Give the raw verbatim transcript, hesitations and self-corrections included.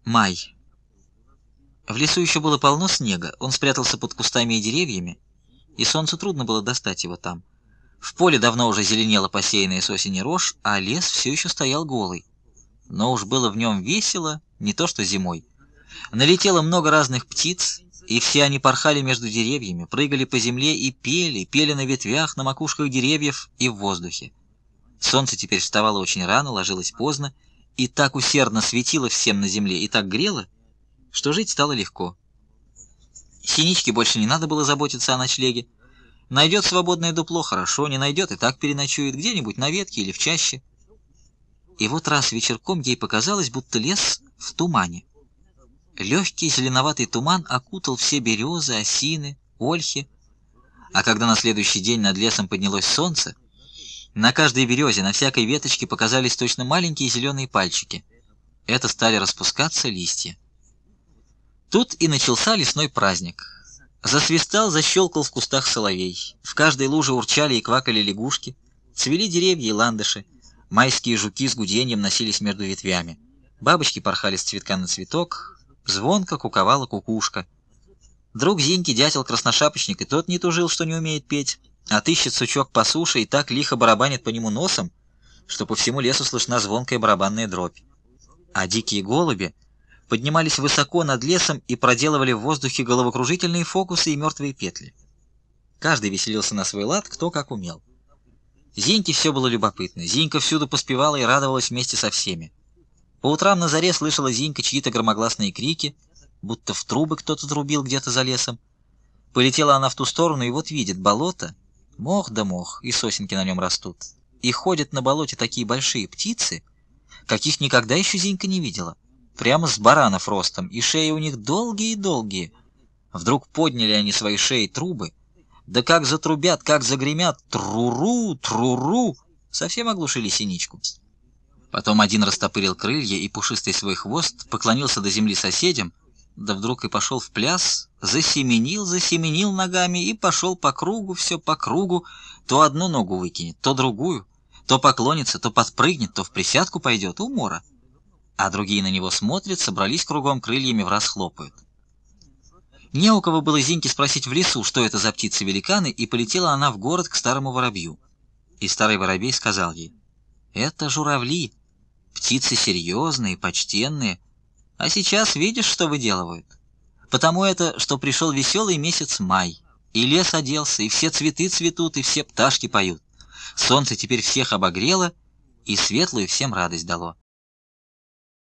Май. В лесу еще было полно снега, он спрятался под кустами и деревьями, и солнцу трудно было достать его там. В поле давно уже зеленела посеянная с осени рожь, а лес все еще стоял голый. Но уж было в нем весело, не то что зимой. Налетело много разных птиц, и все они порхали между деревьями, прыгали по земле и пели, пели на ветвях, на макушках деревьев и в воздухе. Солнце теперь вставало очень рано, ложилось поздно, и так усердно светило всем на земле, и так грело, что жить стало легко. Синичке больше не надо было заботиться о ночлеге. Найдет свободное дупло — хорошо, не найдет — и так переночует где-нибудь на ветке или в чаще. И вот раз вечерком ей показалось, будто лес в тумане. Легкий зеленоватый туман окутал все березы, осины, ольхи, а когда на следующий день над лесом поднялось солнце, на каждой березе, на всякой веточке показались точно маленькие зеленые пальчики. Это стали распускаться листья. Тут и начался лесной праздник. Засвистал, защелкал в кустах соловей. В каждой луже урчали и квакали лягушки. Цвели деревья и ландыши. Майские жуки с гуденьем носились между ветвями. Бабочки порхали с цветка на цветок. Звонко куковала кукушка. Друг Зиньки, дятел красношапочник, и тот не тужил, что не умеет петь, отыщет сучок по суше и так лихо барабанит по нему носом, что по всему лесу слышна звонкая барабанная дробь. А дикие голуби поднимались высоко над лесом и проделывали в воздухе головокружительные фокусы и мертвые петли. Каждый веселился на свой лад, кто как умел. Зиньке все было любопытно. Зинька всюду поспевала и радовалась вместе со всеми. По утрам на заре слышала Зинька чьи-то громогласные крики, будто в трубы кто-то трубил где-то за лесом. Полетела она в ту сторону, и вот видит болото, мох да мох, и сосенки на нем растут. И ходят на болоте такие большие птицы, каких никогда еще Зинька не видела. Прямо с баранов ростом, и шеи у них долгие-долгие. Вдруг подняли они свои шеи трубы, да как затрубят, как загремят, тру-ру, тру-ру, совсем оглушили синичку. Потом один растопырил крылья и пушистый свой хвост, поклонился до земли соседям, да вдруг и пошел в пляс, засеменил, засеменил ногами и пошел по кругу, все по кругу, то одну ногу выкинет, то другую, то поклонится, то подпрыгнет, то в присядку пойдет, умора. А другие на него смотрят, собрались кругом, крыльями враз хлопают. Не у кого было Зиньке спросить в лесу, что это за птицы-великаны, и полетела она в город к старому воробью. И старый воробей сказал ей: «Это журавли, птицы серьезные, почтенные, а сейчас видишь, что выделывают? Потому это, что пришел веселый месяц май, и лес оделся, и все цветы цветут, и все пташки поют. Солнце теперь всех обогрело, и светлую всем радость дало.